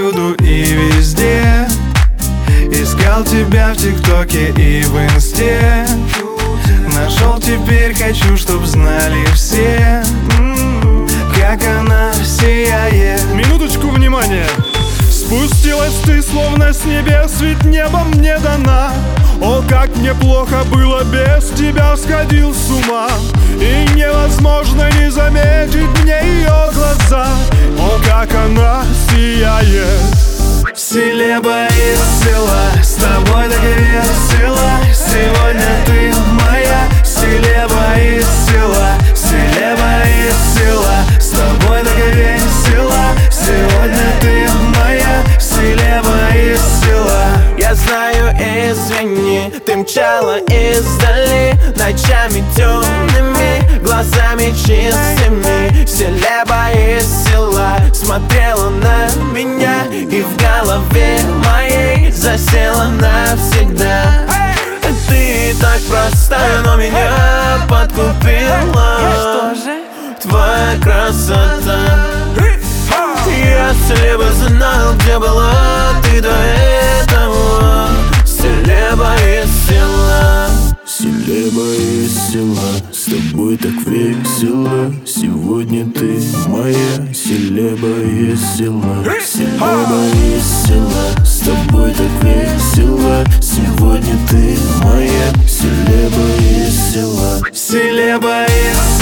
всюду и везде. Искал тебя в ТикТоке и в Инсте. Нашел, теперь хочу, чтоб знали все, как она сияет. Минуточку внимания. Спустилась ты словно с небес, ведь небо мне дана. О, как мне плохо было без тебя, сходил с ума. И невозможно не заметить мне ее глаза. О, как она сияет. Селеба из села, с тобой так весело. Сегодня ты моя. Селеба из села, селеба из села. С тобой так весело. Сегодня ты моя. Селеба из села. Я знаю, извини, ты мчала издали ночами темными, глазами чистыми. Селеба из села смотрела на меня и в голове моей засела навсегда. Ты так простая, но меня подкупила. Что же? Твоя красота. Если бы знал, где была ты до этого. Селеба из села. Селеба из села, с тобой так весело. Сегодня ты моя. Селеба из села, селеба из села. С тобой так весело. Сегодня ты моя. Селеба из села. Селеба из